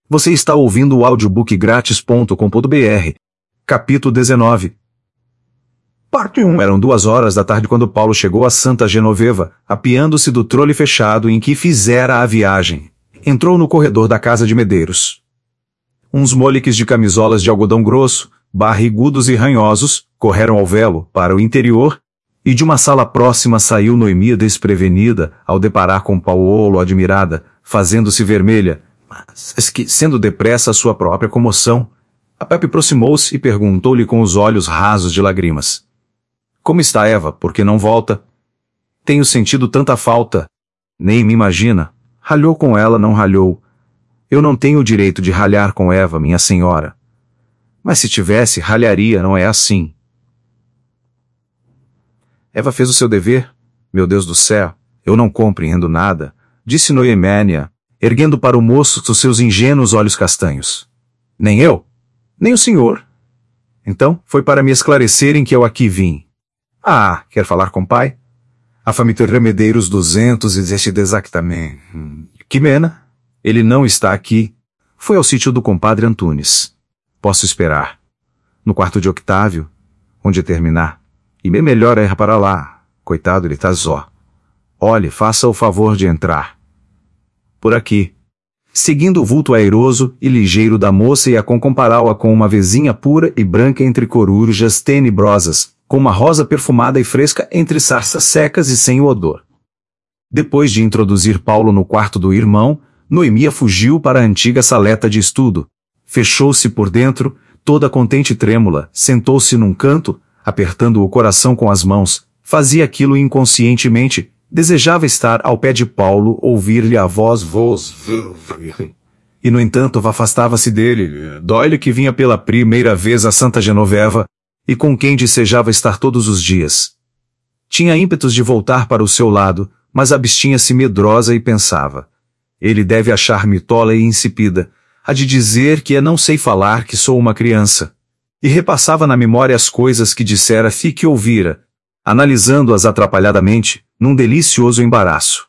Você está ouvindo o audiobookgratis.com.br. Capítulo 19. Parte 1. Eram 2 horas da tarde quando Paulo chegou a Santa Genoveva, apeando-se do trole fechado em que fizera a viagem. Entrou no corredor da casa de Medeiros. Uns moliques de camisolas de algodão grosso, barrigudos e ranhosos, correram ao velo, para o interior, e de uma sala próxima saiu Noemia desprevenida, ao deparar com Paulo admirada, fazendo-se vermelha, mas esquecendo depressa a sua própria comoção. A Pepe aproximou-se e perguntou-lhe com os olhos rasos de lágrimas: "Como está Eva? Por que não volta? Tenho sentido tanta falta." "Nem me imagina. Ralhou com ela, não ralhou. Eu não tenho o direito de ralhar com Eva, minha senhora. Mas se tivesse, ralharia, não é assim." "Eva fez o seu dever? Meu Deus do céu, eu não compreendo nada", disse Noemia, erguendo para o moço os seus ingênuos olhos castanhos. "Nem eu? Nem o senhor? Então, foi para me esclarecerem que eu aqui vim." "Ah, quer falar com o pai? A família Medeiros 217 exactamente. Que mena? Ele não está aqui. Foi ao sítio do compadre Antunes. Posso esperar. No quarto de Octávio, onde terminar. E bem melhor é ir para lá. Coitado, ele tá zó. Olhe, faça o favor de entrar." "Por aqui." Seguindo o vulto airoso e ligeiro da moça, ia compará-la com uma vezinha pura e branca entre corujas tenebrosas, com uma rosa perfumada e fresca entre sarças secas e sem o odor. Depois de introduzir Paulo no quarto do irmão, Noemia fugiu para a antiga saleta de estudo. Fechou-se por dentro, toda contente e trêmula, sentou-se num canto, apertando o coração com as mãos, fazia aquilo inconscientemente, desejava estar ao pé de Paulo, ouvir-lhe a voz e no entanto afastava-se dele, dói-lhe que vinha pela primeira vez a Santa Genoveva, e com quem desejava estar todos os dias. Tinha ímpetos de voltar para o seu lado, mas abstinha-se medrosa e pensava: ele deve achar-me tola e insípida, há de dizer que não sei falar, que sou uma criança. E repassava na memória as coisas que dissera e que ouvira, analisando-as atrapalhadamente, num delicioso embaraço.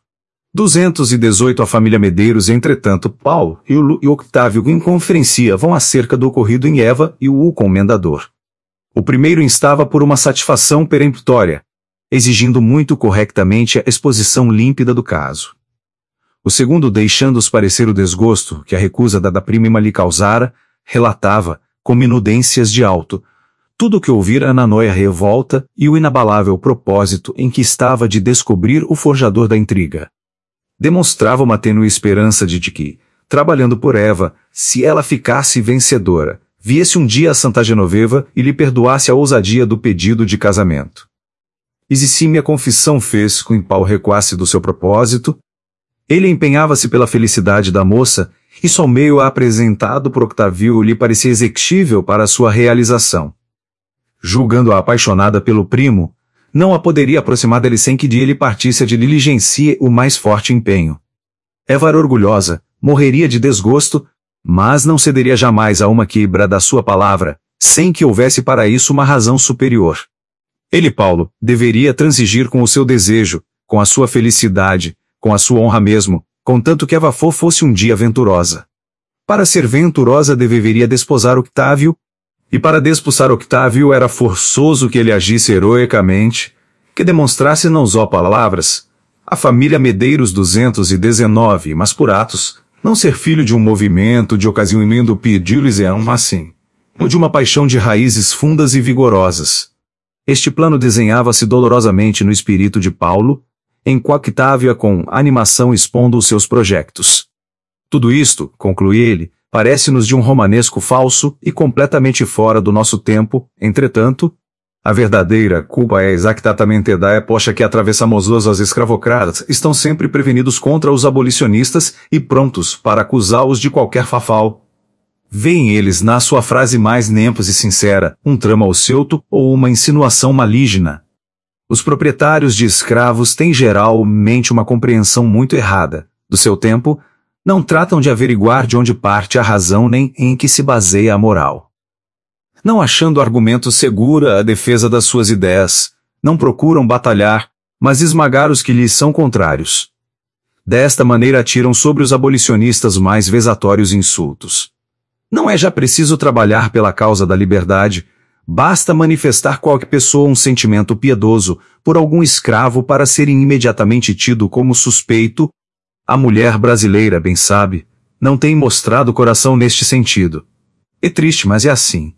218 A família Medeiros, entretanto, Paulo e Octávio em conferência vão acerca do ocorrido em Eva e o comendador. O primeiro instava por uma satisfação peremptória, exigindo muito corretamente a exposição límpida do caso. O segundo, deixando-os parecer o desgosto que a recusa da prima lhe causara, relatava, com minudências de alto, tudo o que ouvira na noia revolta e o inabalável propósito em que estava de descobrir o forjador da intriga. Demonstrava uma tênue esperança de que, trabalhando por Eva, se ela ficasse vencedora, viesse um dia a Santa Genoveva e lhe perdoasse a ousadia do pedido de casamento. Exissime a confissão fez com Paulo recuasse do seu propósito. Ele empenhava-se pela felicidade da moça, e só o meio apresentado por Octávio lhe parecia executível para a sua realização. Julgando-a apaixonada pelo primo, não a poderia aproximar dele sem que de ele partisse a diligencia o mais forte empenho. Eva era orgulhosa, morreria de desgosto, mas não cederia jamais a uma quebra da sua palavra, sem que houvesse para isso uma razão superior. Ele, Paulo, deveria transigir com o seu desejo, com a sua felicidade, com a sua honra mesmo, contanto que Eva fosse um dia venturosa. Para ser venturosa deveria desposar Octávio, e para desposar Octávio era forçoso que ele agisse heroicamente, que demonstrasse não só palavras, a família Medeiros 219, mas por atos, não ser filho de um movimento de ocasião emendo pedir-lhes assim, ou de uma paixão de raízes fundas e vigorosas. Este plano desenhava-se dolorosamente no espírito de Paulo, enquanto Octávio com animação expondo os seus projetos. Tudo isto, conclui ele, parece-nos de um romanesco falso e completamente fora do nosso tempo. Entretanto, a verdadeira culpa é exatamente da época que atravessamos os escravocratas, estão sempre prevenidos contra os abolicionistas e prontos para acusá-los de qualquer fafal. Veem eles na sua frase mais nempos e sincera, um trama oceuto ou uma insinuação maligna. Os proprietários de escravos têm geralmente uma compreensão muito errada do seu tempo, não tratam de averiguar de onde parte a razão nem em que se baseia a moral. Não achando argumento segura a defesa das suas ideias, não procuram batalhar, mas esmagar os que lhes são contrários. desta maneira atiram sobre os abolicionistas mais vexatórios insultos. Não é já preciso trabalhar pela causa da liberdade, basta manifestar qualquer pessoa um sentimento piedoso por algum escravo para ser imediatamente tido como suspeito. A mulher brasileira, bem sabe, não tem mostrado coração neste sentido. É triste, mas é assim.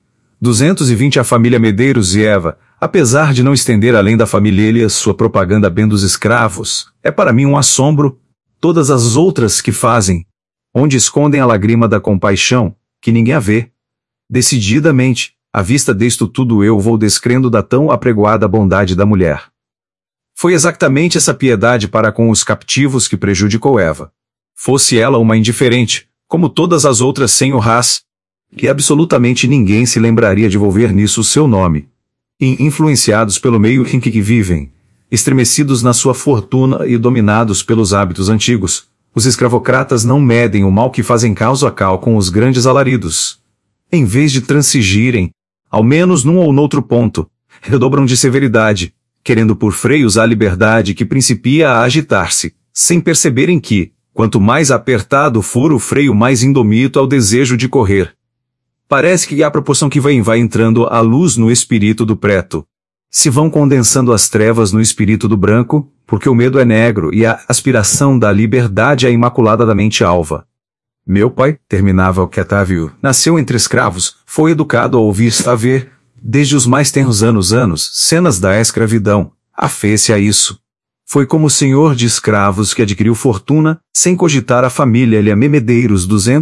220 A família Medeiros e Eva, apesar de não estender além da família sua propaganda bem dos escravos, é para mim um assombro. Todas as outras que fazem, onde escondem a lágrima da compaixão, que ninguém a vê. Decididamente, à vista disto tudo eu vou descrendo da tão apregoada bondade da mulher. Foi exatamente essa piedade para com os captivos que prejudicou Eva. Fosse ela uma indiferente, como todas as outras sem o ras, que absolutamente ninguém se lembraria de volver nisso o seu nome. E influenciados pelo meio em que vivem, estremecidos na sua fortuna e dominados pelos hábitos antigos, os escravocratas não medem o mal que fazem causa a cal com os grandes alaridos. Em vez de transigirem, ao menos num ou noutro ponto, redobram de severidade, querendo por freios a liberdade que principia a agitar-se, sem perceberem que, quanto mais apertado for o freio, mais indomito ao desejo de correr. Parece que à proporção que vai entrando a luz no espírito do preto, se vão condensando as trevas no espírito do branco, porque o medo é negro e a aspiração da liberdade é imaculada da mente alva. Meu pai, terminava o Ketávio, nasceu entre escravos, foi educado a ouvir a ver, desde os mais tenros anos, cenas da escravidão, afez-se a isso. Foi como senhor de escravos que adquiriu fortuna, sem cogitar a família lhe Medeiros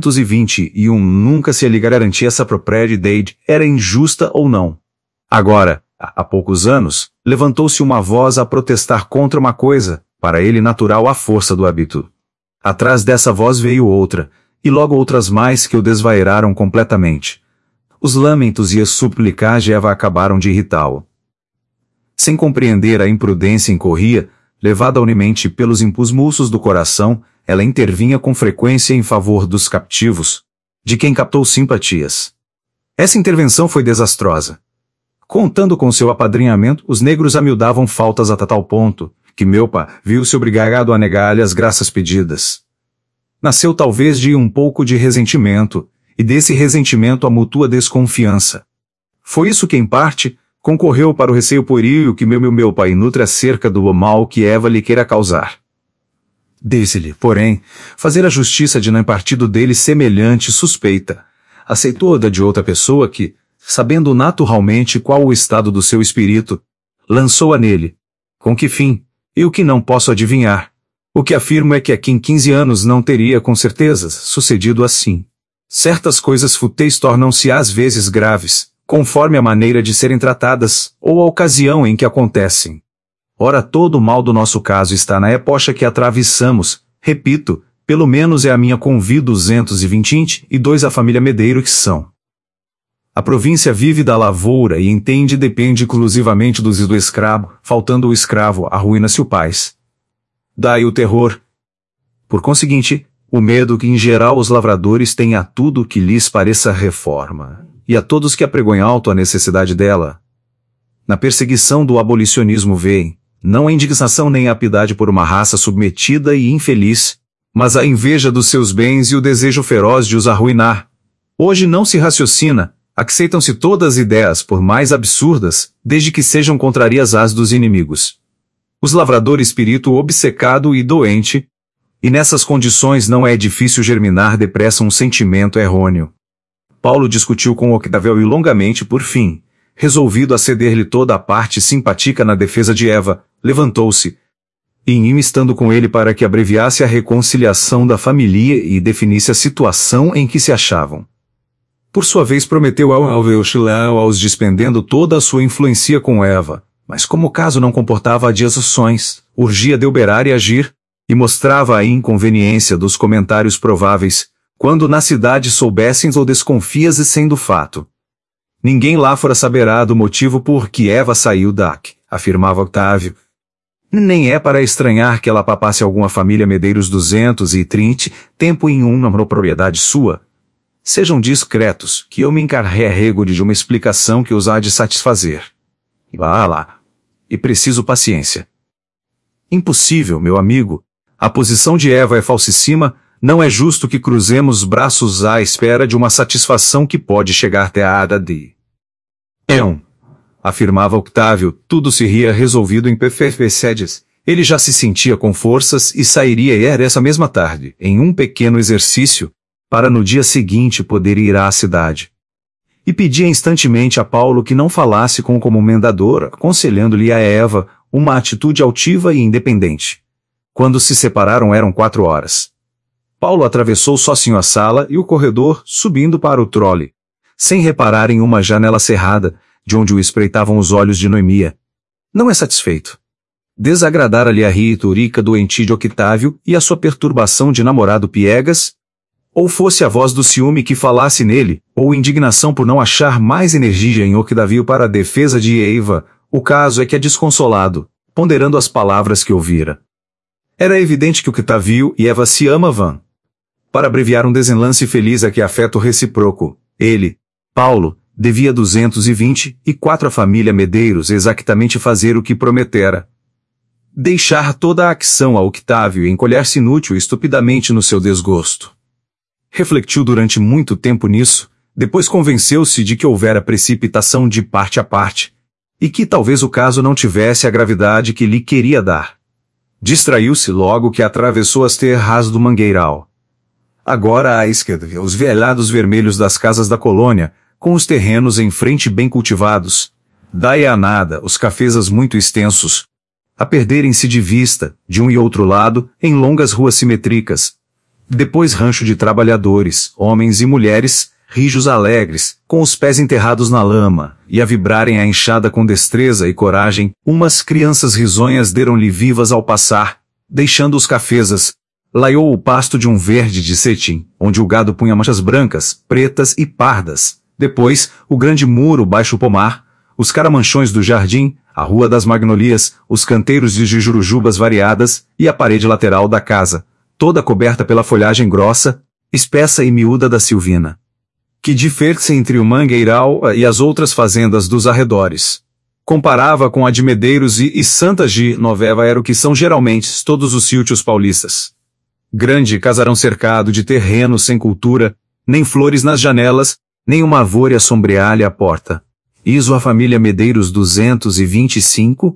221 nunca se lhe garantia essa propriedade, era injusta ou não. Agora, há poucos anos, levantou-se uma voz a protestar contra uma coisa, para ele natural à força do hábito. Atrás dessa voz veio outra, e logo outras mais que o desvairaram completamente. Os lamentos e as súplicas de Eva acabaram de irritá-lo. Sem compreender a imprudência incorria, levada unimente pelos impulsos do coração, ela intervinha com frequência em favor dos captivos, de quem captou simpatias. Essa intervenção foi desastrosa. Contando com seu apadrinhamento, os negros amiudavam faltas a tal ponto, que meu pai viu-se obrigado a negar-lhe as graças pedidas. Nasceu talvez de um pouco de ressentimento, e desse ressentimento a mútua desconfiança. Foi isso que, em parte, concorreu para o receio puerio que meu pai nutre acerca do mal que Eva lhe queira causar. Disse-lhe, porém, fazer a justiça de não partido dele semelhante suspeita. Aceitou-a de outra pessoa que, sabendo naturalmente qual o estado do seu espírito, lançou-a nele. Com que fim? Eu que não posso adivinhar. O que afirmo é que aqui em 15 anos não teria com certeza sucedido assim. Certas coisas fúteis tornam-se às vezes graves, conforme a maneira de serem tratadas, ou a ocasião em que acontecem. Ora, todo o mal do nosso caso está na epocha que atravessamos, repito, pelo menos é a minha convi 222 a família Medeiro que são. A província vive da lavoura e entende e depende exclusivamente do escravo, faltando o escravo, arruína-se o país. Daí o terror. Por conseguinte, o medo que em geral os lavradores têm a tudo que lhes pareça reforma, e a todos que apregoem alto a necessidade dela. Na perseguição do abolicionismo veem, não a indignação nem a piedade por uma raça submetida e infeliz, mas a inveja dos seus bens e o desejo feroz de os arruinar. Hoje não se raciocina, aceitam-se todas as ideias por mais absurdas, desde que sejam contrarias às dos inimigos. Os lavradores espírito obcecado e doente, e nessas condições não é difícil germinar depressa um sentimento errôneo. Paulo discutiu com Octavel e longamente por fim, resolvido a ceder-lhe toda a parte simpática na defesa de Eva, levantou-se, e estando com ele para que abreviasse a reconciliação da família e definisse a situação em que se achavam. Por sua vez prometeu ao Veuchilau aos despendendo toda a sua influência com Eva, mas como o caso não comportava adjeições, urgia deliberar e agir, e mostrava a inconveniência dos comentários prováveis, quando na cidade soubessem ou desconfias e sendo fato. Ninguém lá fora saberá do motivo por que Eva saiu daqui, afirmava Octávio. Nem é para estranhar que ela papasse alguma família Medeiros 230, tempo em uma propriedade sua. Sejam discretos, que eu me encarrego de uma explicação que os há de satisfazer. Vá lá. E preciso paciência. Impossível, meu amigo. A posição de Eva é falsíssima, não é justo que cruzemos os braços à espera de uma satisfação que pode chegar até a Ada de afirmava Octávio, tudo seria resolvido em perfeições. Ele já se sentia com forças e sairia essa mesma tarde, em um pequeno exercício, para no dia seguinte poder ir à cidade. E pedia instantemente a Paulo que não falasse com o comendador, aconselhando-lhe a Eva uma atitude altiva e independente. Quando se separaram eram 4 horas. Paulo atravessou sozinho a sala e o corredor, subindo para o trole, sem reparar em uma janela cerrada, de onde o espreitavam os olhos de Noemia. Não é satisfeito. Desagradara-lhe a retórica doente de Octávio e a sua perturbação de namorado piegas? Ou fosse a voz do ciúme que falasse nele, ou indignação por não achar mais energia em Octávio para a defesa de Eva, o caso é que é desconsolado, ponderando as palavras que ouvira. Era evidente que Octávio e Eva se amavam. Para abreviar um desenlace feliz a que afeto recíproco, ele, Paulo, devia 224 à família Medeiros exatamente fazer o que prometera. Deixar toda a ação a Octávio e encolher-se inútil e estupidamente no seu desgosto. Refletiu durante muito tempo nisso, depois convenceu-se de que houvera precipitação de parte a parte, e que talvez o caso não tivesse a gravidade que lhe queria dar. Distraiu-se logo que atravessou as terras do Mangueiral. Agora à esquerda, os velhados vermelhos das casas da colônia, com os terrenos em frente bem cultivados. Daí a nada, os cafezas muito extensos, a perderem-se de vista, de um e outro lado, em longas ruas simétricas. Depois rancho de trabalhadores, homens e mulheres, rijos alegres, com os pés enterrados na lama, e a vibrarem a enxada com destreza e coragem, umas crianças risonhas deram-lhe vivas ao passar, deixando os cafezas. Laiou o pasto de um verde de cetim, onde o gado punha manchas brancas, pretas e pardas. Depois, o grande muro baixo pomar, os caramanchões do jardim, a rua das magnolias, os canteiros de jurujubas variadas e a parede lateral da casa, toda coberta pela folhagem grossa, espessa e miúda da Silvina. Que difere-se entre o Mangueiral e as outras fazendas dos arredores. Comparava com a de Medeiros e Santa Genoveva era o que são geralmente todos os sítios paulistas. Grande casarão cercado de terrenos sem cultura, nem flores nas janelas, nem uma árvore a sombrear-lhe a porta. Iso a família Medeiros 225,